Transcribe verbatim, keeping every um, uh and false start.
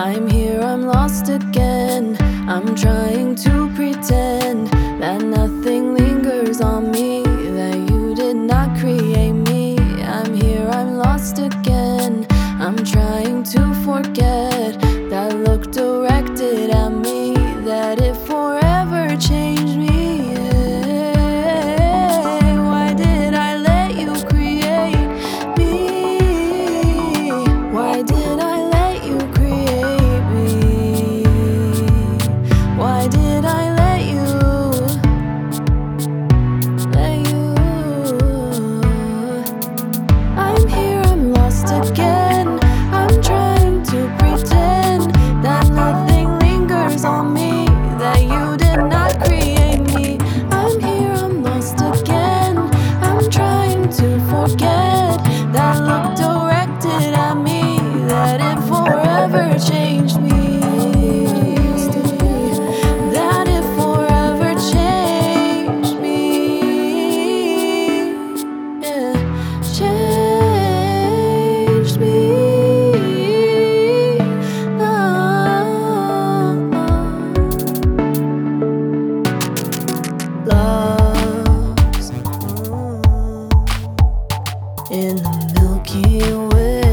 I'm here, I'm lost again. I'm trying to pretend that nothing lingers on me, that you did not create me. I'm here, I'm lost again. I'm trying to forget that look directed at me, that it forever changed me. Why did I let you create me? Why did I let you create me? Why did I let you, let you? I'm here, I'm lost again. I'm trying to pretend that nothing lingers on me, that you did not create me. I'm here, I'm lost again. I'm trying to forget that look directed at me, that it forever changed me. That it forever changed me. Yeah, changed me. Lost in the Milky Way.